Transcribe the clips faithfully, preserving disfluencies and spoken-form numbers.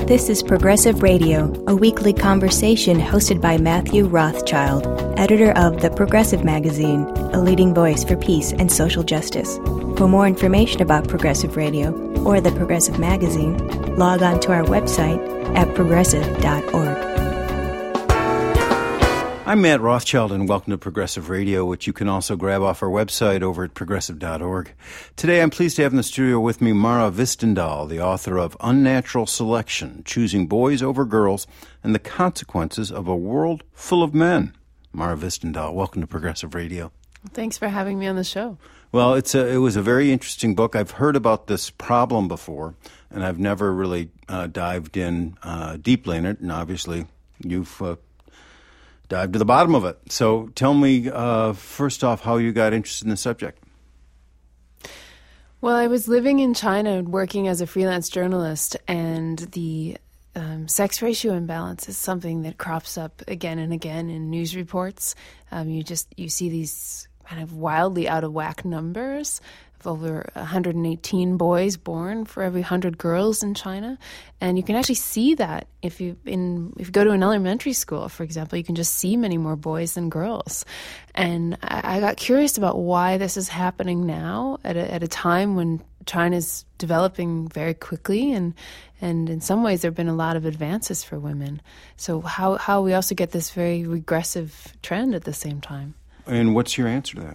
This is Progressive Radio, a weekly conversation hosted by Matthew Rothschild, editor of The Progressive Magazine, a leading voice for peace and social justice. For more information about Progressive Radio or The Progressive Magazine, log on to our website at progressive dot org. I'm Matt Rothschild, and welcome to Progressive Radio, which you can also grab off our website over at progressive dot org. Today, I'm pleased to have in the studio with me Mara Hvistendahl, the author of Unnatural Selection, Choosing Boys Over Girls and the Consequences of a World Full of Men. Mara Hvistendahl, welcome to Progressive Radio. Thanks for having me on the show. Well, it's a, it was a very interesting book. I've heard about this problem before, and I've never really uh, dived in uh, deeply in it, and obviously you've uh, dive to the bottom of it. So tell me, uh, first off, how you got interested in the subject. Well, I was living in China working as a freelance journalist, and the um, sex ratio imbalance is something that crops up again and again in news reports. Um, you just you see these kind of wildly out of whack numbers of over one hundred eighteen boys born for every one hundred girls in China. And you can actually see that if you in if you go to an elementary school, for example, you can just see many more boys than girls. And I, I got curious about why this is happening now at a, at a time when China's developing very quickly, and and in some ways there have been a lot of advances for women. So how, how we also get this very regressive trend at the same time. And what's your answer to that?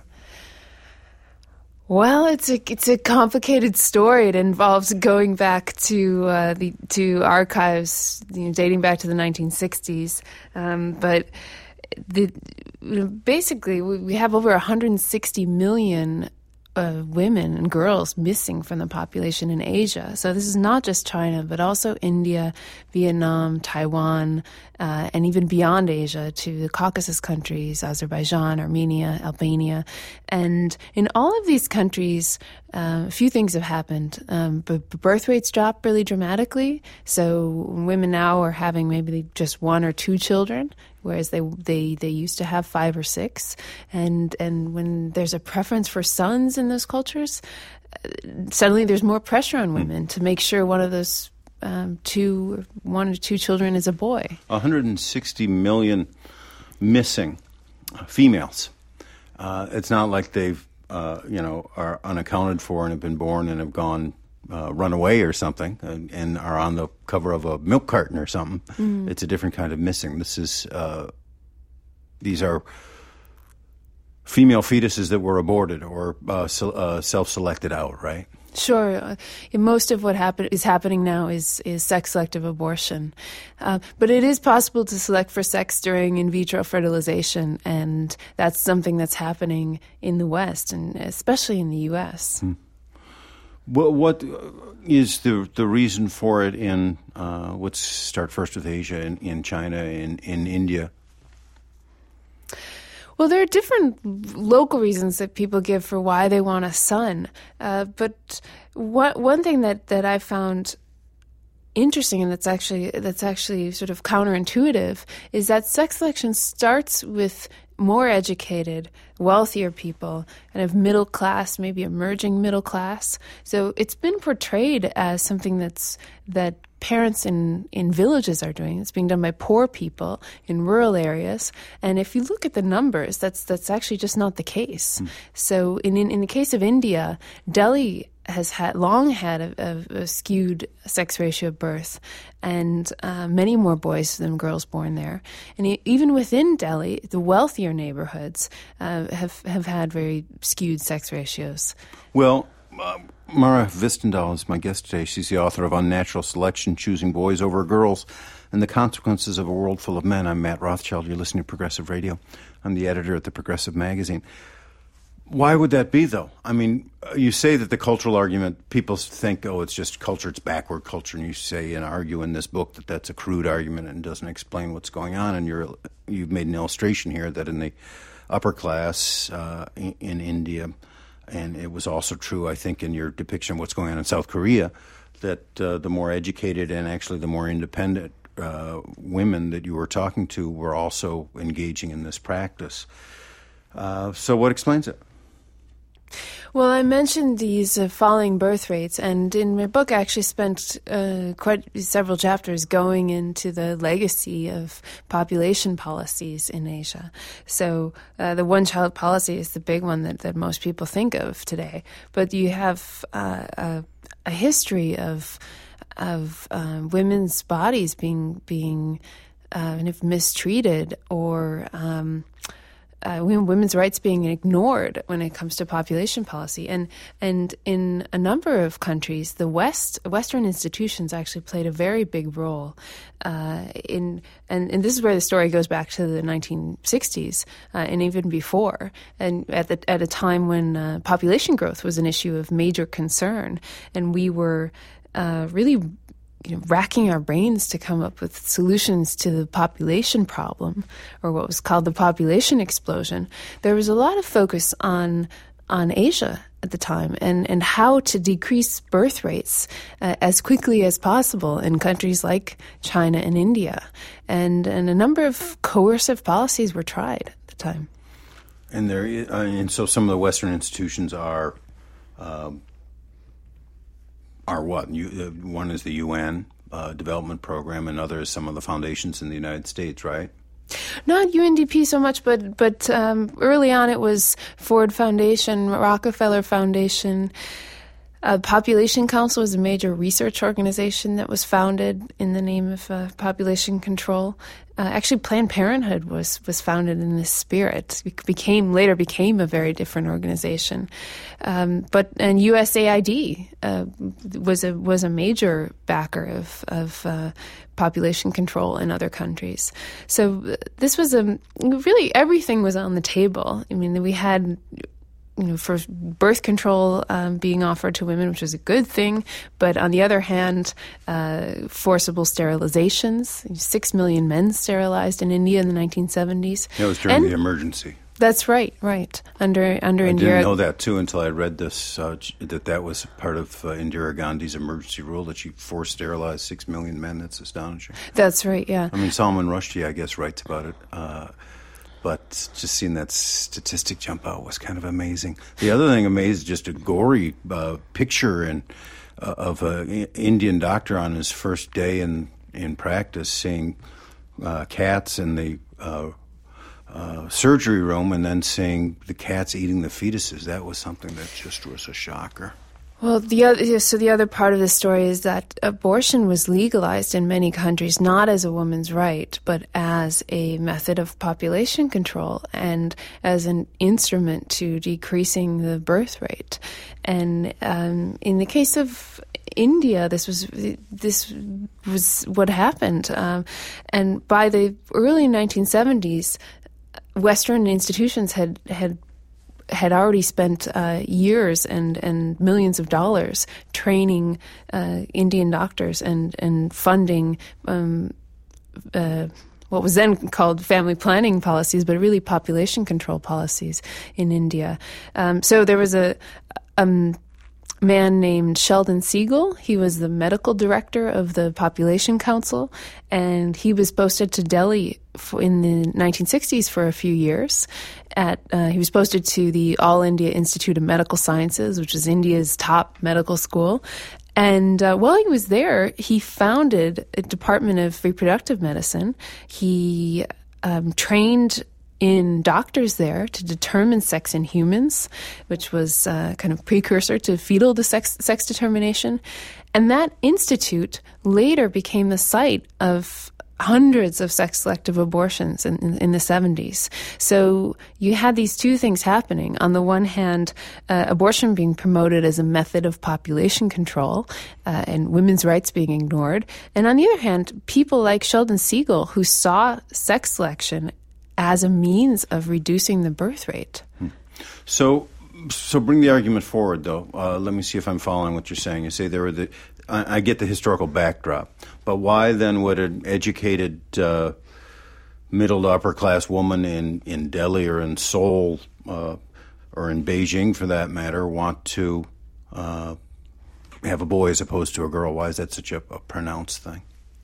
Well, it's a it's a complicated story. It involves going back to uh, the to archives, you know, dating back to the nineteen sixties. Um, but the you know, basically, we have over one hundred sixty million uh, women and girls missing from the population in Asia. So this is not just China, but also India, Vietnam, Taiwan, uh, and even beyond Asia to the Caucasus countries, Azerbaijan, Armenia, Albania. And in all of these countries, uh, a few things have happened. Um, but birth rates dropped really dramatically. So women now are having maybe just one or two children, whereas they they they used to have five or six. And and when there's a preference for sons in those cultures, uh, suddenly there's more pressure on women to make sure one of those um, two, one or two children is a boy. one hundred sixty million missing females. Uh, it's not like they've, uh, you know, are unaccounted for and have been born and have gone Uh, run away or something and, and are on the cover of a milk carton or something. Mm. It's a different kind of missing. This is, uh, these are female fetuses that were aborted or uh, so, uh, self-selected out, right? Sure. Uh, most of what happen- is happening now is, is sex-selective abortion. Uh, but it is possible to select for sex during in vitro fertilization, and that's something that's happening in the West, and especially in the U S. Mm. What, what is the the reason for it in, uh, let's start first with Asia, in, in China, in, in India? Well, there are different local reasons that people give for why they want a son. Uh, but what, one thing that, that I found interesting, and that's actually that's actually sort of counterintuitive, is that sex selection starts with more educated, wealthier people, kind of middle class, maybe emerging middle class. So it's been portrayed as something that's that parents in, in villages are doing. It's being done by poor people in rural areas. And if you look at the numbers, that's that's actually just not the case. Mm. So in, in in the case of India, Delhi has had long had a, a, a skewed sex ratio of birth, and uh, many more boys than girls born there. And e- even within Delhi, the wealthier neighborhoods uh, have have had very skewed sex ratios. Well, uh, Mara Hvistendahl is my guest today. She's the author of Unnatural Selection, Choosing Boys Over Girls and the Consequences of a World Full of Men. I'm Matt Rothschild. You're listening to Progressive Radio. I'm the editor at the Progressive Magazine. Why would that be, though? I mean, you say that the cultural argument, people think, oh, it's just culture, it's backward culture, and you say and argue in this book that that's a crude argument and doesn't explain what's going on, and you're, you've made an illustration here that in the upper class uh, in, in India, and it was also true, I think, in your depiction of what's going on in South Korea, that uh, the more educated and actually the more independent uh, women that you were talking to were also engaging in this practice. Uh, so what explains it? Well, I mentioned these uh, falling birth rates, and in my book I actually spent uh, quite several chapters going into the legacy of population policies in Asia. So uh, the one-child policy is the big one that, that most people think of today. But you have uh, a, a history of of uh, women's bodies being being uh, kind of mistreated or um, Uh, women's rights being ignored when it comes to population policy. And and in a number of countries, the West, Western institutions actually played a very big role uh, in, and, and this is where the story goes back to the nineteen sixties uh, and even before, and at the, at a time when uh, population growth was an issue of major concern, and we were uh, really You know, racking our brains to come up with solutions to the population problem, or what was called the population explosion. There was a lot of focus on on Asia at the time, and, and how to decrease birth rates uh, as quickly as possible in countries like China and India. And, and a number of coercive policies were tried at the time. And there, uh, and so some of the Western institutions are um, are what? You, uh, one is the U N uh, Development Program, and other is some of the foundations in the United States, right? Not U N D P so much, but but um, early on it was Ford Foundation, Rockefeller Foundation. Uh, Population Council was a major research organization that was founded in the name of uh, population control. Uh, actually, Planned Parenthood was was founded in this spirit. It became later became a very different organization. Um, but and U S A I D uh, was a was a major backer of of uh, population control in other countries. So uh, this was a really everything was on the table. I mean, we had, you know, for birth control um, being offered to women, which was a good thing. But on the other hand, uh, forcible sterilizations. Six million men sterilized in India in the nineteen seventies. It was during and the emergency. That's right, right. Under under I Indira. didn't know that, too, until I read this, uh, that that was part of uh, Indira Gandhi's emergency rule, that she forced sterilized six million men. That's astonishing. That's right, yeah. I mean, Salman Rushdie, I guess, writes about it. Uh, but just seeing that statistic jump out was kind of amazing. The other thing amazed, just a gory uh, picture in, uh, of an Indian doctor on his first day in, in practice seeing uh, cats in the uh, uh, surgery room, and then seeing the cats eating the fetuses. That was something that just was a shocker. Well, the other, so the other part of the story is that abortion was legalized in many countries not as a woman's right, but as a method of population control and as an instrument to decreasing the birth rate. And um, in the case of India, this was this was what happened. Um, and by the early nineteen seventies, Western institutions had had had already spent uh, years and, and millions of dollars training uh, Indian doctors and, and funding um, uh, what was then called family planning policies, but really population control policies in India. Um, so there was a um, man named Sheldon Siegel. He was the medical director of the Population Council, and he was posted to Delhi for, in the nineteen sixties for a few years. At uh, he was posted to the All India Institute of Medical Sciences, which is India's top medical school. And uh, while he was there, he founded a Department of Reproductive Medicine. He um, trained in doctors there to determine sex in humans, which was uh, kind of precursor to fetal de- sex, sex determination. And that institute later became the site of hundreds of sex-selective abortions in, in, in the seventies. So you had these two things happening. On the one hand, uh, abortion being promoted as a method of population control uh, and women's rights being ignored. And on the other hand, people like Sheldon Siegel, who saw sex selection as a means of reducing the birth rate. Hmm. So so bring the argument forward, though. Uh, let me see if I'm following what you're saying. You say there were the... I, I get the historical backdrop, but why then would an educated uh, middle to upper class woman in, in Delhi or in Seoul uh, or in Beijing, for that matter, want to uh, have a boy as opposed to a girl? Why is that such a, a pronounced thing?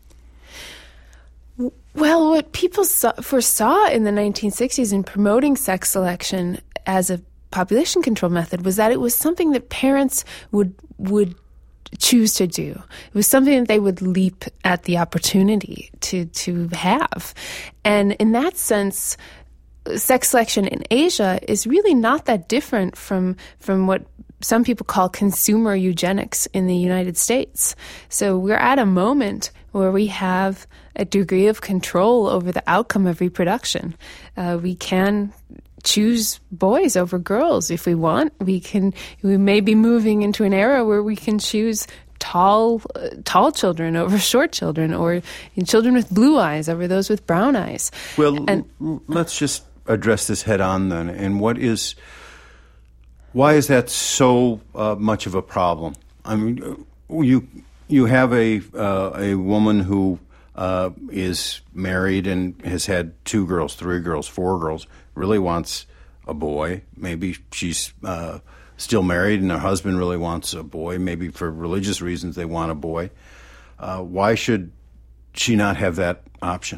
Well, what people saw, foresaw in the nineteen sixties in promoting sex selection as a population control method was that it was something that parents would would choose to do. It was something that they would leap at the opportunity to to have. And in that sense, sex selection in Asia is really not that different from from what some people call consumer eugenics in the United States. So we're at a moment where we have a degree of control over the outcome of reproduction. Uh, we can choose boys over girls if we want. We can. We may be moving into an era where we can choose tall, uh, tall children over short children, or children with blue eyes over those with brown eyes. Well, and, l- let's just address this head on then. And what is, why is that so uh, much of a problem? I mean, you you have a uh, a woman who uh, is married and has had two girls, three girls, four girls. Really wants a boy. Maybe she's uh, still married and her husband really wants a boy. Maybe for religious reasons they want a boy. Uh, why should she not have that option?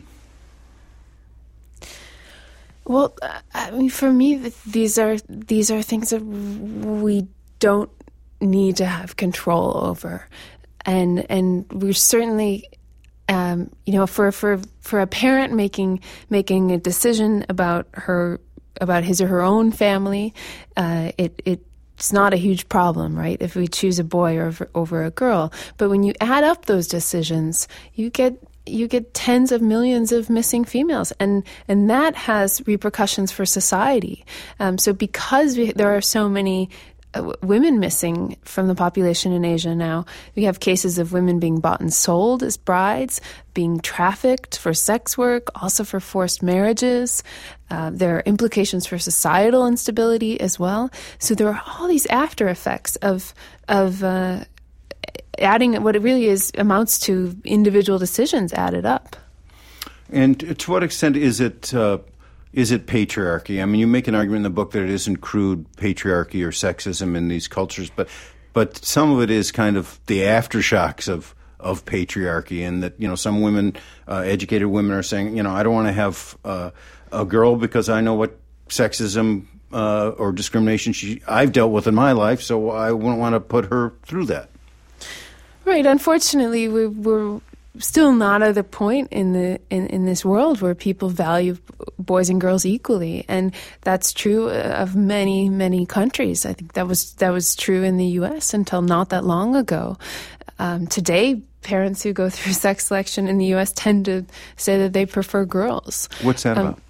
Well, I mean, for me, these are these are things that we don't need to have control over, and and we're certainly. Um, you know, for, for for a parent making making a decision about her about his or her own family, uh, it it's not a huge problem, right? If we choose a boy over over a girl, but when you add up those decisions, you get you get tens of millions of missing females, and and that has repercussions for society. Um, so because we, there are so many women missing from the population in Asia now. We have cases of women being bought and sold as brides, being trafficked for sex work, also for forced marriages. Uh, there are implications for societal instability as well. So there are all these after effects of of uh, adding what it really is amounts to individual decisions added up. And to what extent is it uh, is it patriarchy? I mean, you make an argument in the book that it isn't crude patriarchy or sexism in these cultures, but but some of it is kind of the aftershocks of of patriarchy, and that, you know, some women, uh, educated women, are saying, you know, I don't want to have uh, a girl because I know what sexism uh, or discrimination she I've dealt with in my life, so I wouldn't want to put her through that. Right. Unfortunately, we, we're still not at the point in the in, in this world where people value boys and girls equally, and that's true of many many countries. I think that was that was true in the U S until not that long ago. Um, today, parents who go through sex selection in the U S tend to say that they prefer girls. What's that um, about?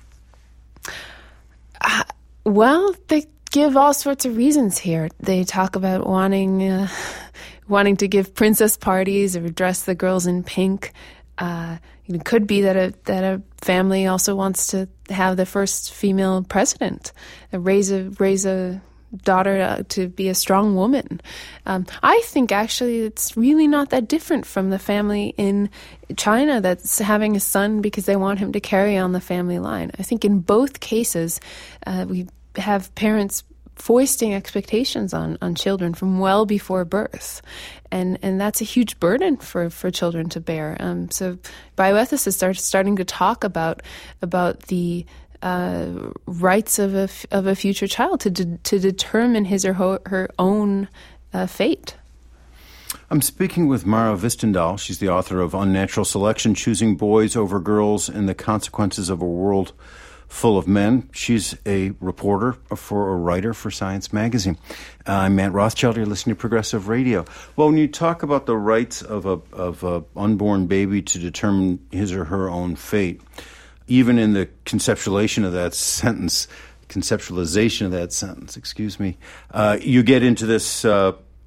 Uh, well, they give all sorts of reasons here. They talk about wanting. Uh, wanting to give princess parties or dress the girls in pink. Uh, it could be that a that a family also wants to have the first female president, uh, raise a raise a daughter uh, to be a strong woman. Um, I think actually it's really not that different from the family in China that's having a son because they want him to carry on the family line. I think in both cases uh, we have parents foisting expectations on, on children from well before birth. And and that's a huge burden for, for children to bear. Um, so bioethicists are starting to talk about about the uh, rights of a, of a future child to de- to determine his or her, her own uh, fate. I'm speaking with Mara Hvistendahl. She's the author of Unnatural Selection, Choosing Boys Over Girls and the Consequences of a World Full of Men. She's a reporter for a writer for Science Magazine. Uh, I'm Matt Rothschild. You're listening to Progressive Radio. Well, when you talk about the rights of a of a unborn baby to determine his or her own fate, even in the conceptualization of that sentence, conceptualization of that sentence, excuse me, uh, you get into this uh,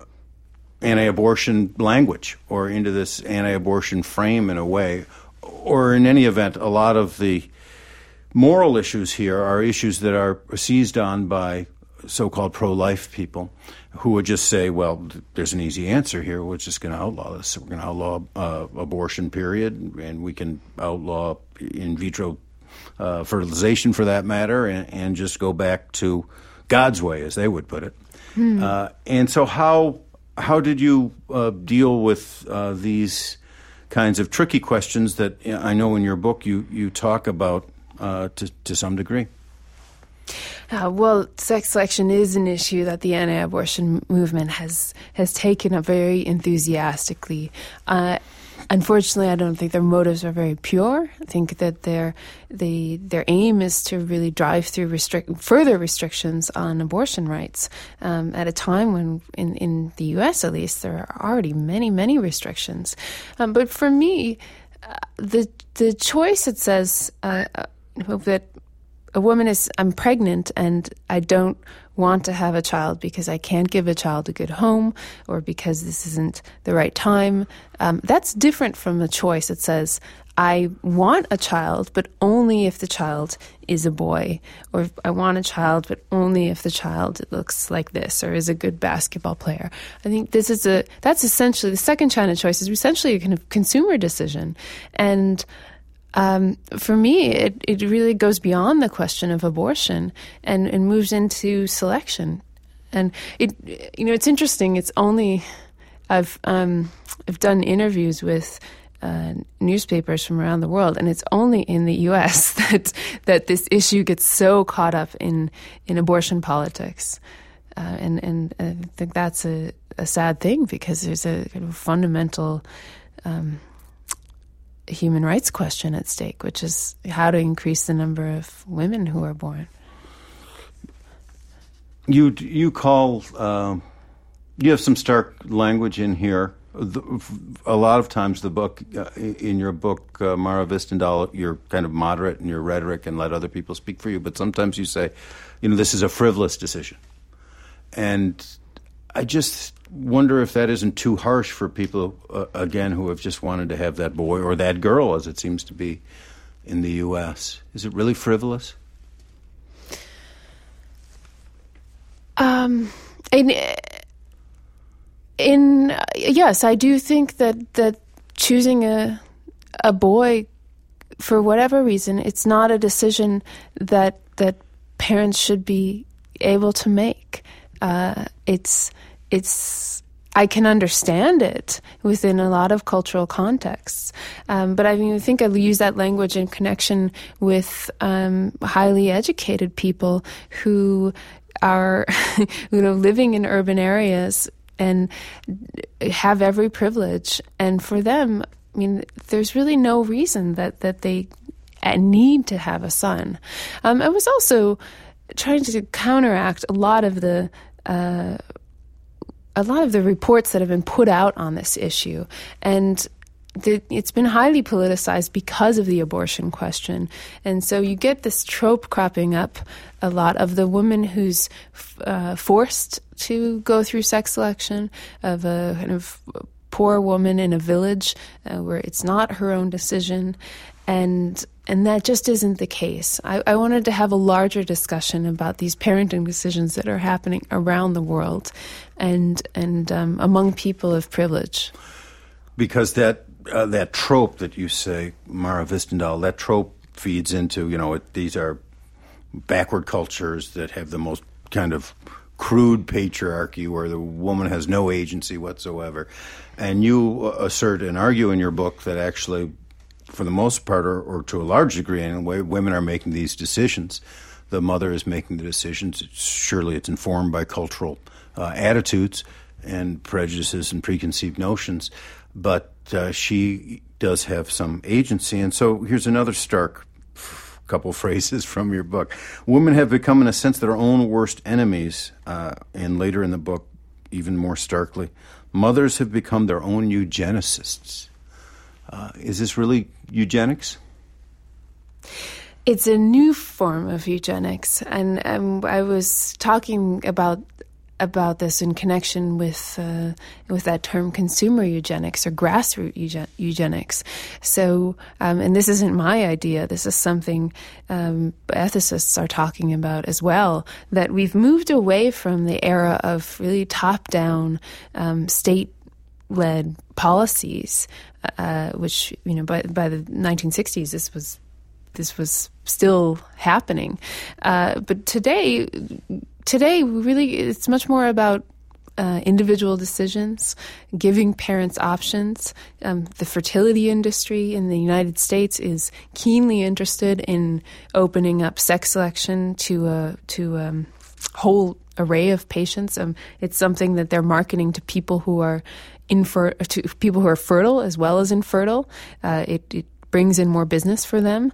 anti-abortion language or into this anti-abortion frame in a way, or in any event, a lot of the moral issues here are issues that are seized on by so-called pro-life people who would just say, well, there's an easy answer here. We're just going to outlaw this. We're going to outlaw uh, abortion, period, and we can outlaw in vitro uh, fertilization for that matter, and, and just go back to God's way, as they would put it. Hmm. Uh, and so how how did you uh, deal with uh, these kinds of tricky questions that I know in your book you, you talk about Uh, to, to some degree? Uh, well, sex selection is an issue that the anti-abortion movement has has taken up very enthusiastically. Uh, unfortunately, I don't think their motives are very pure. I think that their they, their aim is to really drive through restrict, further restrictions on abortion rights um, at a time when, in, in the U S at least, there are already many, many restrictions. Um, but for me, uh, the the choice that says uh, uh, that a woman is, I'm pregnant and I don't want to have a child because I can't give a child a good home or because this isn't the right time. Um, that's different from a choice that says, I want a child, but only if the child is a boy, or I want a child, but only if the child looks like this or is a good basketball player. I think this is a, that's essentially, the second China choice is essentially a kind of consumer decision. And Um, for me, it, it really goes beyond the question of abortion and, and moves into selection. And it, you know, it's interesting. It's only I've um, I've done interviews with uh, newspapers from around the world, and it's only in the U S that that this issue gets so caught up in in abortion politics. Uh, and and I think that's a, a sad thing because there's a kind of fundamental Um, human rights question at stake, which is how to increase the number of women who are born. You you call uh, you have some stark language in here. The, a lot of times, the book uh, in your book, uh, Mara Hvistendahl, you're kind of moderate in your rhetoric and let other people speak for you. But sometimes you say, you know, this is a frivolous decision, and I just wonder if that isn't too harsh for people, uh, again, who have just wanted to have that boy or that girl, as it seems to be in the U S. Is it really frivolous? Um, in, in uh, yes, I do think that, that choosing a a boy for whatever reason, it's not a decision that that parents should be able to make. Uh, it's It's, I can understand it within a lot of cultural contexts. Um, but I mean, I think I use that language in connection with um, highly educated people who are, you know, living in urban areas and have every privilege. And for them, I mean, there's really no reason that, that they need to have a son. Um, I was also trying to counteract a lot of the uh, a lot of the reports that have been put out on this issue. And the, it's been highly politicized because of the abortion question. And so you get this trope cropping up a lot of the woman who's uh, forced to go through sex selection, of a kind of poor woman in a village uh, where it's not her own decision. And and that just isn't the case. I, I wanted to have a larger discussion about these parenting decisions that are happening around the world and and um, among people of privilege. Because that uh, that trope that you say, Mara Hvistendahl, that trope feeds into, you know, it, these are backward cultures that have the most kind of crude patriarchy where the woman has no agency whatsoever. And you assert and argue in your book that actually, for the most part, or, or to a large degree anyway, women are making these decisions. The mother is making the decisions. It's, surely it's informed by cultural uh, attitudes and prejudices and preconceived notions, but uh, she does have some agency. And so here's another stark f- couple phrases from your book. Women have become, in a sense, their own worst enemies, uh, and later in the book, even more starkly, mothers have become their own eugenicists. Uh, is this really eugenics? It's a new form of eugenics, and um, I was talking about about this in connection with uh, with that term consumer eugenics or grassroots eugen- eugenics. So, um, and this isn't my idea. This is something um, ethicists are talking about as well, that we've moved away from the era of really top-down um, state-led policies, uh, which, you know, by by the nineteen sixties, this was this was still happening. Uh, but today, today, really, it's much more about uh, individual decisions, giving parents options. Um, the fertility industry in the United States is keenly interested in opening up sex selection to a to a whole array of patients. Um, it's something that they're marketing to people who are infer- to people who are fertile as well as infertile. Uh, it, it brings in more business for them.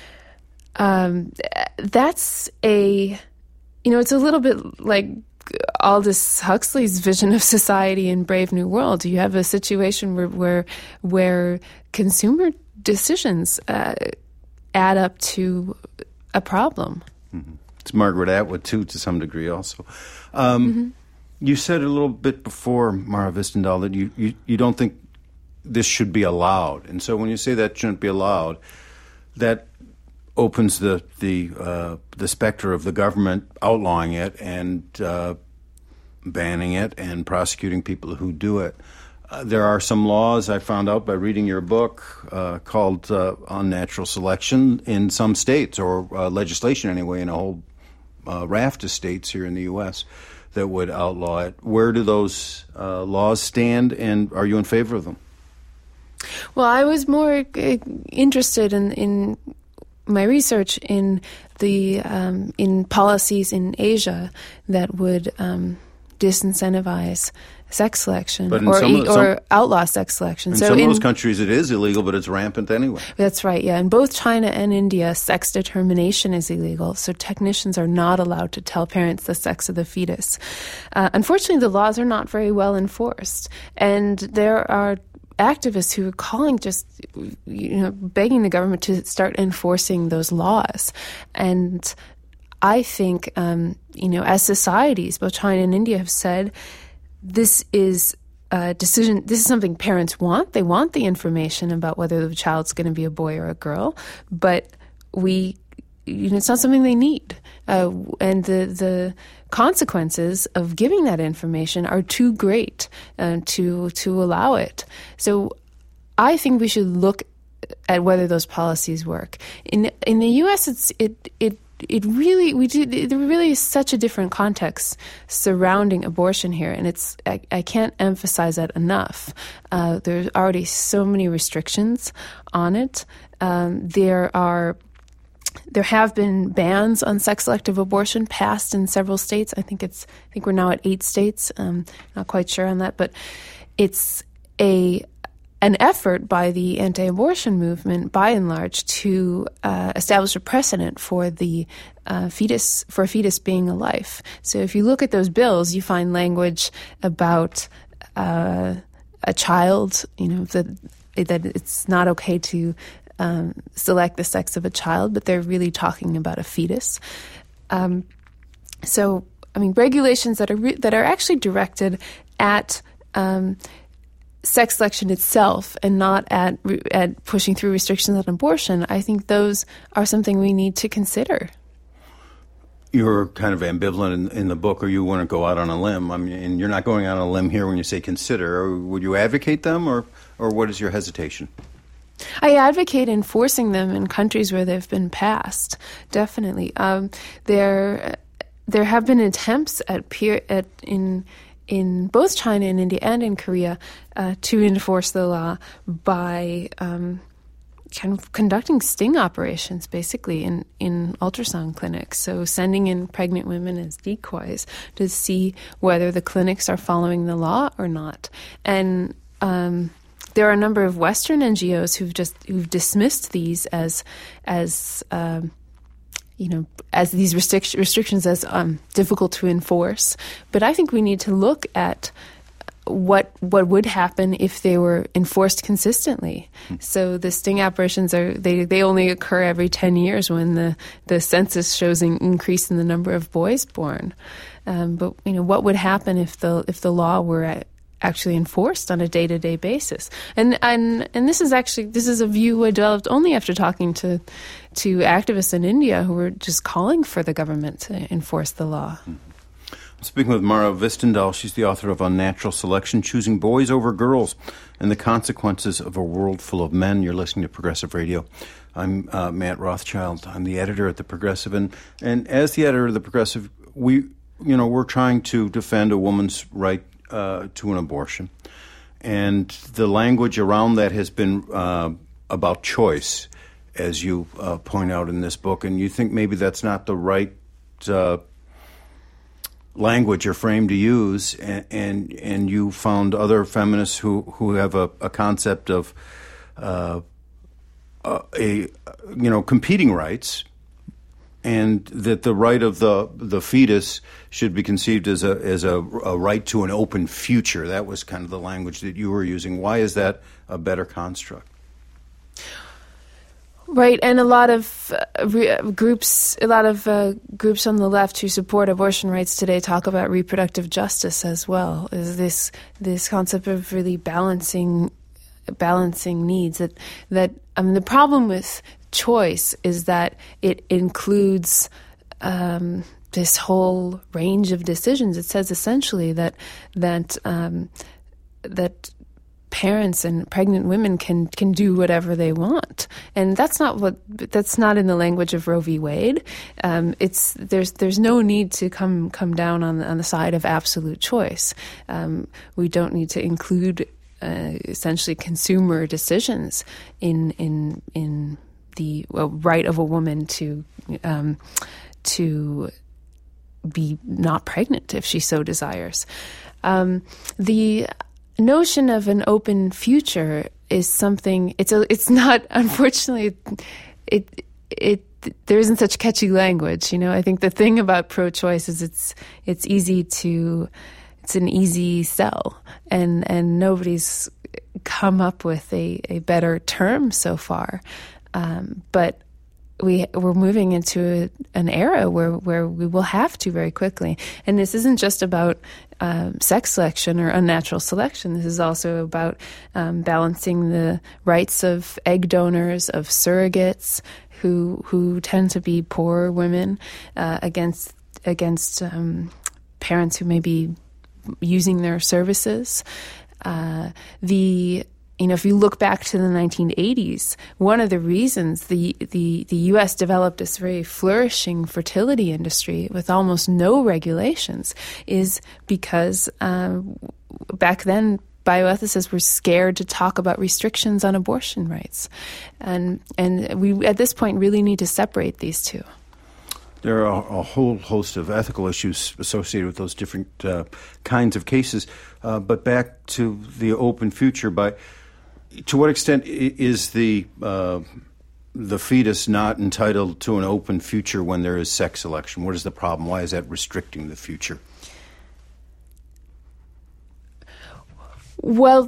Um, that's a, you know, it's a little bit like Aldous Huxley's vision of society in Brave New World. You have a situation where where, where consumer decisions uh, add up to a problem. Mm-hmm. It's Margaret Atwood, too, to some degree also. Um, mm-hmm. You said a little bit before, Mara Hvistendahl, that you, you, you don't think this should be allowed. And so when you say that shouldn't be allowed, that opens the the uh, the specter of the government outlawing it and uh, banning it and prosecuting people who do it. Uh, there are some laws I found out by reading your book uh, called uh, unnatural selection in some states, or uh, legislation anyway, in a whole uh, raft of states here in the U S that would outlaw it. Where do those uh, laws stand, and are you in favor of them? Well, I was more uh, interested in in my research in the um, in policies in Asia that would um, disincentivize sex selection or some, or some, outlaw sex selection. In so some in, of those countries it is illegal, but it's rampant anyway. That's right, yeah. In both China and India, sex determination is illegal, so technicians are not allowed to tell parents the sex of the fetus. Uh, unfortunately, the laws are not very well enforced, and there are activists who are calling, just, you know, begging the government to start enforcing those laws. And I think, um, you know, as societies, both China and India have said, this is a decision, this is something parents want. They want the information about whether the child's going to be a boy or a girl, but we, you know, it's not something they need. Uh, and the, the consequences of giving that information are too great uh, to to allow it. So I think we should look at whether those policies work. In in the U S, it's it it it really we do there really is such a different context surrounding abortion here, and it's I, I can't emphasize that enough. Uh, there's already so many restrictions on it. Um, there are. There have been bans on sex-selective abortion passed in several states. I think it's. I think we're now at eight states. Um, not quite sure on that, but it's a an effort by the anti-abortion movement, by and large, to uh, establish a precedent for the uh, fetus for a fetus being a life. So if you look at those bills, you find language about uh, a child. You know that that it's not okay to Um, select the sex of a child, but they're really talking about a fetus. Um, so, I mean, regulations that are re- that are actually directed at um, sex selection itself and not at re- at pushing through restrictions on abortion, I think those are something we need to consider. You're kind of ambivalent in, in the book, or you want to go out on a limb. I mean, and you're not going out on a limb here when you say consider. Or would you advocate them, or or what is your hesitation? I advocate enforcing them in countries where they've been passed. Definitely, um, there there have been attempts at peer at in in both China and India and in Korea uh, to enforce the law by um, kind of conducting sting operations, basically in in ultrasound clinics. So sending in pregnant women as decoys to see whether the clinics are following the law or not, and um, there are a number of Western N G Os who've just who've dismissed these as as um, you know as these restric- restrictions as um, difficult to enforce. But I think we need to look at what what would happen if they were enforced consistently. Mm. So the sting operations are they, they only occur every ten years when the, the census shows an increase in the number of boys born. Um, but you know what would happen if the if the law were at actually enforced on a day-to-day basis. And and and this is actually this is a view I developed only after talking to to activists in India who were just calling for the government to enforce the law. I'm speaking with Mara Hvistendahl. She's the author of Unnatural Selection, Choosing Boys Over Girls and the Consequences of a World Full of Men. You're listening to Progressive Radio. I'm uh, Matt Rothschild. I'm the editor at The Progressive. And, and as the editor of The Progressive, we, you know, we're trying to defend a woman's right uh, to an abortion. And the language around that has been uh, about choice, as you uh, point out in this book. And you think maybe that's not the right uh, language or frame to use, and, and and you found other feminists who, who have a, a concept of uh, a, a you know competing rights, and that the right of the the fetus should be conceived as a as a, a right to an open future. That was kind of the language that you were using. Why is that a better construct? Right, and a lot of uh, re- groups, a lot of uh, groups on the left who support abortion rights today talk about reproductive justice as well. Is this this concept of really balancing balancing needs? That that I mean, the problem with choice is that it includes um, this whole range of decisions. It says essentially that that um, that. parents and pregnant women can can do whatever they want, and that's not what that's not in the language of Roe v. Wade. Um, it's there's there's no need to come come down on the, on the side of absolute choice. Um, we don't need to include uh, essentially consumer decisions in in in the uh, right of a woman to um, to be not pregnant if she so desires. Um, the notion of an open future is something. It's a. It's not. Unfortunately, it it there isn't such catchy language. You know, I think the thing about pro-choice is it's it's easy to. It's an easy sell, and and nobody's come up with a, a better term so far. Um, but we we're moving into a, an era where where we will have to very quickly, and this isn't just about Um, sex selection or unnatural selection. This is also about um, balancing the rights of egg donors, of surrogates, who who tend to be poor women, uh, against against um, parents who may be using their services. Uh, the You know, if you look back to the nineteen eighties, one of the reasons the, the, the U S developed this very flourishing fertility industry with almost no regulations is because um, back then bioethicists were scared to talk about restrictions on abortion rights. And, and we, at this point, really need to separate these two. There are a whole host of ethical issues associated with those different uh, kinds of cases. Uh, but back to the open future, by to what extent is the uh, the fetus not entitled to an open future when there is sex selection? What is the problem? Why is that restricting the future? Well,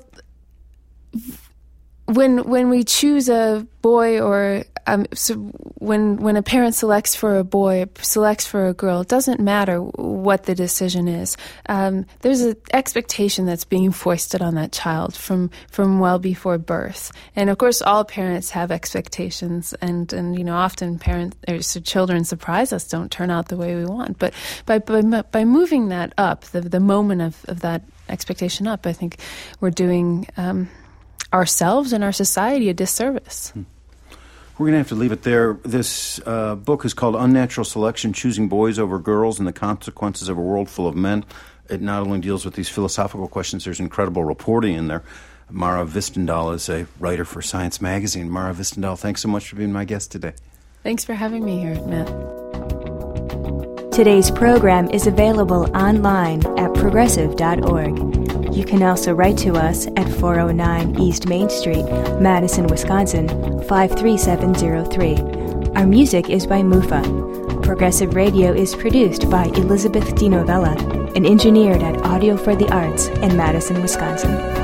when when we choose a boy or um, so when when a parent selects for a boy, selects for a girl, it doesn't matter what the decision is. Um, there's an expectation that's being foisted on that child from from well before birth, and of course, all parents have expectations, and, and you know, often parents or so children surprise us, don't turn out the way we want. But by by by moving that up, the the moment of, of that expectation up, I think we're doing Um, ourselves and our society a disservice. Hmm. We're going to have to leave it there. This uh, book is called Unnatural Selection, Choosing Boys Over Girls and the Consequences of a World Full of Men. It not only deals with these philosophical questions, there's incredible reporting in there. Mara Hvistendahl is a writer for Science Magazine. Mara Hvistendahl, thanks so much for being my guest today. Thanks for having me here, Matt. Today's program is available online at progressive dot org. You can also write to us at four oh nine East Main Street, Madison, Wisconsin, five three seven zero three. Our music is by Mufa. Progressive Radio is produced by Elizabeth DiNovella and engineered at Audio for the Arts in Madison, Wisconsin.